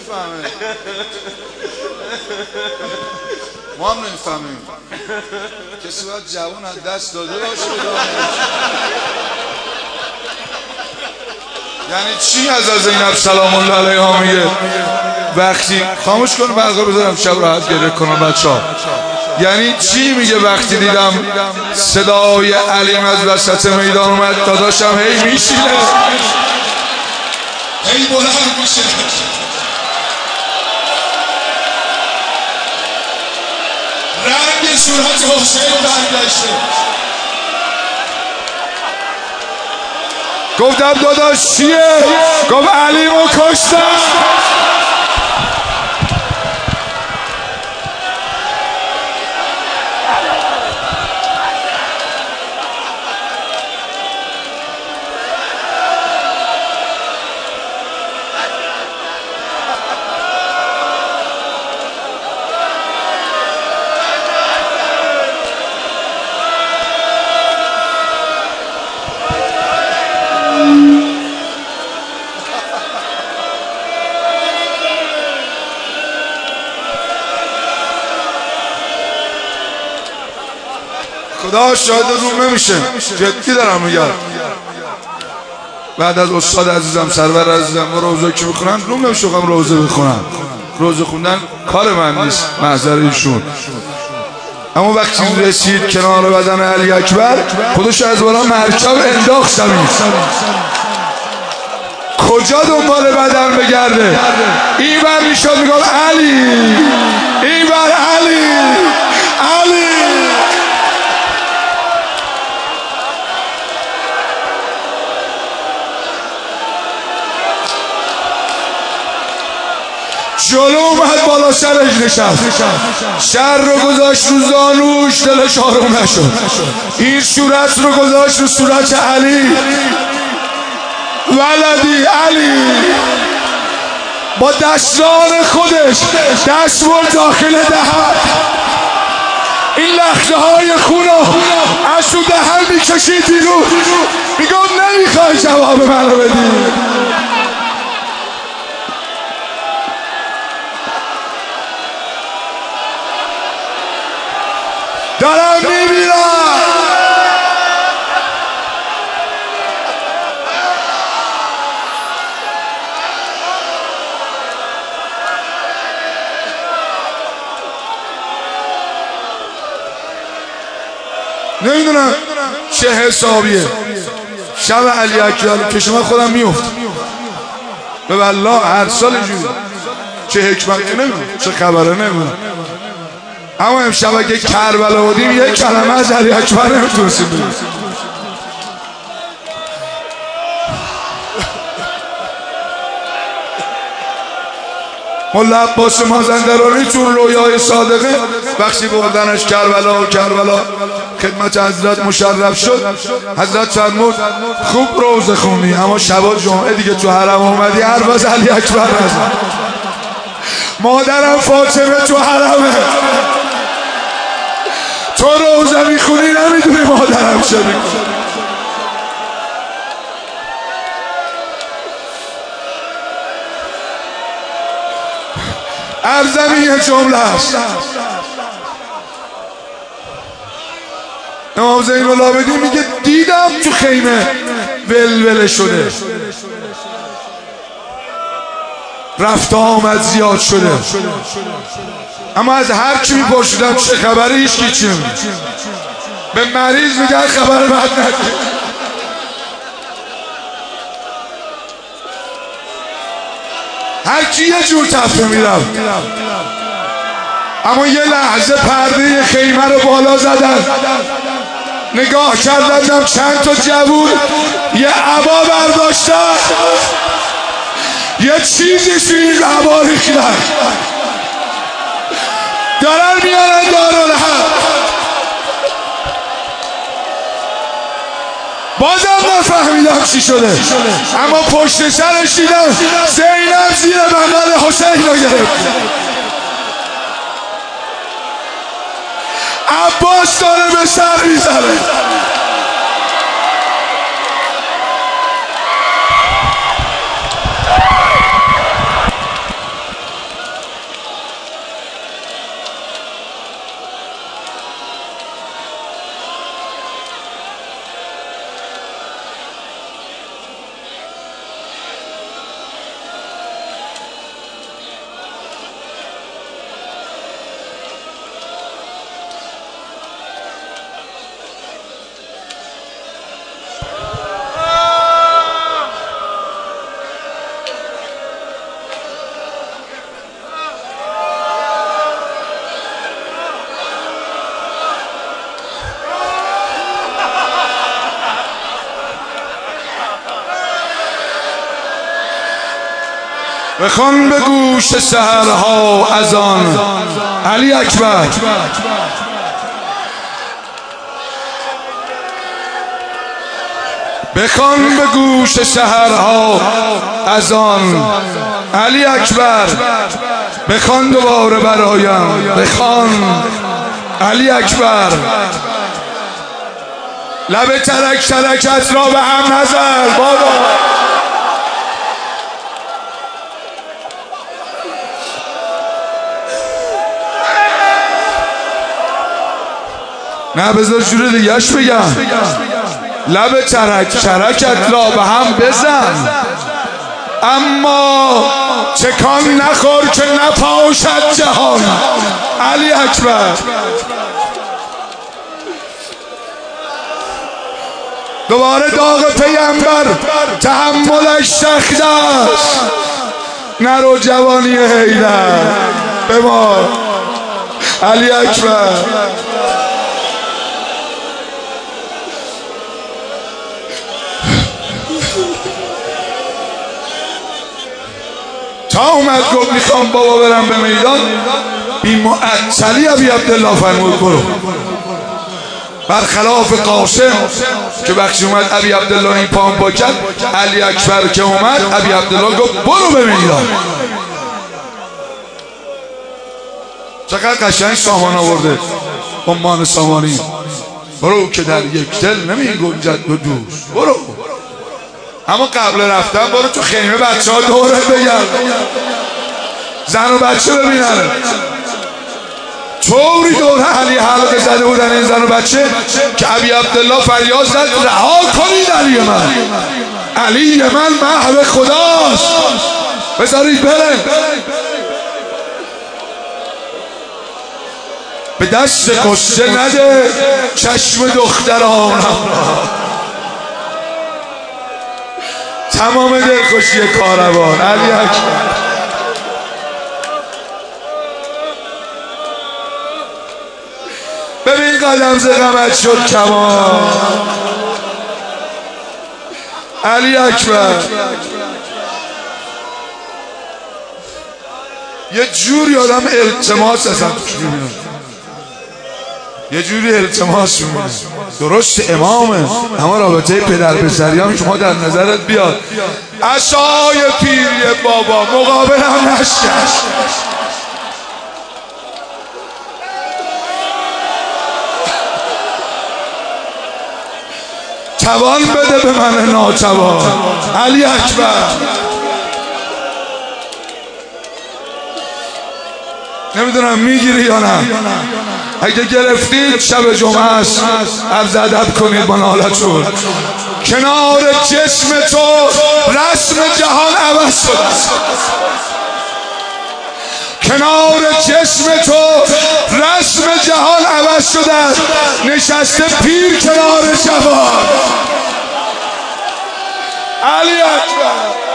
ما هم نمیفهمیم. کسی باید جوان از دست داده باشه یعنی چی از زینب سلام الله علیها میگه وقتی خاموش کن برقا بذارم شب راحت گریه کنم بچه‌ها. یعنی چی میگه وقتی دیدم صدای علیم از وسط میدان اومد داداشم هی میشینه هی بلند میشه رنگ صورت حسین برگشته. گفتم داداش چیه؟ گفت علیمو کشتم. خدا شاهد روم نمیشه، جدی دارم میگم. بعد از استاد عزیزم سرور عزیزم و روزه که بخونن روم نمیشه خواهم روزه بخونن. روزه خوندن کار من نیست، محضر ایشون. اما وقتی رسید کنار بدن علی اکبر خودش از بالا مرکب انداخت زمین. کجا دنبال بدن بگرده؟ این بر میشد میگم علی، این بر علی، علی. جلو اومد بالا سرش نشست، سر رو گذاشت رو زانوش دلش آروم نشد. این صورت رو گذاشت رو صورت علی، ولدی علی. با دستان خودش دست برد داخل دهن. این لخته های خونو از تو دهن میکشید بیرون. میگم نمیخوای جواب منو بدی. دارم میبینم نمیدونم چه حسابیه. شب علی اکبر که شما خودم میفت به والله هر سال اینجوری چه حکمت نمیدونم چه خبره نمیدونم. اما امشب اگه کربلا بودیم یک کلمه از علی اکبر نمیتونستیم بگیم. مولا عباس مازندرانی تو رویای صادقه وقتی بردنش کربلا و کربلا خدمت حضرت مشرف شد، حضرت فرمود خوب روزه خونی اما شب جمعه دیگه تو حرم اومدی هر باز علی اکبر نزن. مادرم فاطمه تو حرمه، تو روزه میخونی نمیدونی مادرم چه میکنه. عرضم یه جمله است. امام زین العابدین میگه دیدم تو خیمه ولوله شده، رفت آمد زیاد شده، اما از هر کی میپرسیدم چه خبره هیچکی چی نمیگه. به مریض میگن خبر بد نداری. هر کی یه جور تفته میرم، اما یه لحظه پرده خیمه رو بالا زدن، نگاه کردم چند تا جوون یه عبا برداشتن، یه چیزی توی این عبا ریختن، دارن میارن دارالحق. بازم نفهمیدم چی شده، اما پشت سرش دیدم زینب زیر بغل حسین رو گرفت. عباس داره به سر میزنه. بخوان به گوش سحرها اذان علی اکبر. بخوان به گوش سحرها اذان علی اکبر. بخوان دوباره برایم، بخوان علی اکبر. لب ترک ترکت را به هم نزن بابا. نه بذار جور دیگهش بگم. لب ترک ترکت را به هم بزن، اما چکان نخور که نپاشد جهان علی اکبر. دوباره داغ پیامبر تحملش سخت است. نرو جوانی حیدر بمار علی اکبر. تا اومد گفت میخوام بابا برم به میدان، بی معطلی ابی عبدالله فرمود برو. برخلاف قاسم که وقتی اومد ابی عبدالله این پام پا کرد، علی اکبر که اومد ابی عبدالله گفت برو به میدان. چقدر قشنگ سامان آورده عمان سامانی. برو که در یک دل نمی گنجد دو دوست، برو. اما قبل رفتن برو تو خیمه بچه ها دوره بگرد، زن و بچه ببینن. طوری دوره علی حلقه زده بودن این زن و بچه که ابی عبدالله فریاد زد رها کنید علی من، علی من محو خداست، بذارید بره. به دست قصه نده چشم دخترانم را. تمام دلخوشی کاروان علی اکبر. ببین قدم ز غمت شد کمان علی اکبر. یه جوری آدم التماس ازم توش میبینم، یه جوری التماس میبینم. درست امامه، اما رابطه پدر پسری هم شما در نظرت بیاد. عصای پیری بابا مقابلم نشکش. توان بده به من ناتوان علی اکبر. نمیدونم میگیری یا نه. اگه گرفتید شب جمعه است عرض ادب کنید با نالتون. کنار جسم تو رسم جهان عوض شده، کنار جسم تو رسم جهان عوض شده. نشسته پیر کنار جوان علی اکبر.